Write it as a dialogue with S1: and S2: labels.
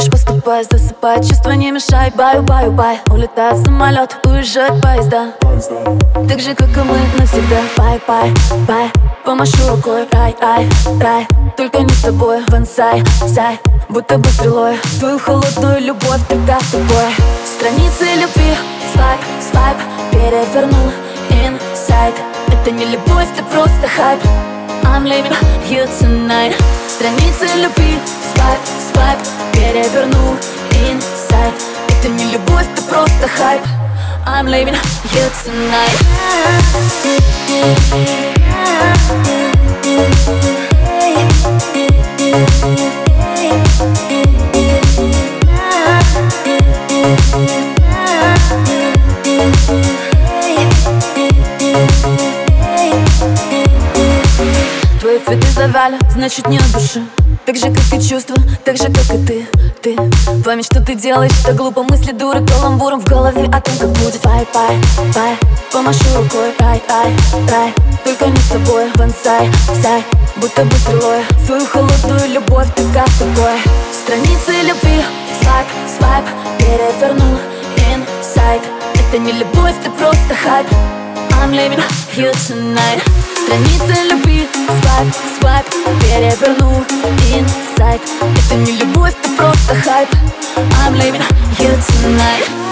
S1: хочешь, поступай, засыпай. Чувства не мешай, баю-баю-бай. Улетает самолет, уезжают поезда, так же, как и мы навсегда. Бай-бай-бай, помашу рукой. Рай-ай, рай, только не с тобой. Вансай, сай, будто бы стрелой. Свою холодную любовь ты как тупой. Страницы любви, свайп, свайп, перевернул инсайд. Это не любовь, это просто хайп. I'm leaving you tonight. Страницы любви, свайп, свайп, перевернул инсайд. Это не любовь, это просто хайп. I'm leaving you tonight. Твои цветы завяли, значит не от души. Так же, как и чувства, так же, как и ты. Память, что ты делаешь, это глупо. Мысли дуры каламбуром в голове о том, как будет. Бай-бай, бай, помашу рукой. Рай-ай, рай, только не с тобой. Вансай, сай, будто бы стрелой. Свою холодную любовь ты как тупой. Страницы любви, свайп, свайп, перевернул инсайд. Это не любовь, это просто хайп. I'm leaving you tonight. Страницы любви, свайп, свайп, перевернул инсайд. Это не любовь, это просто хайп. I'm leaving you tonight.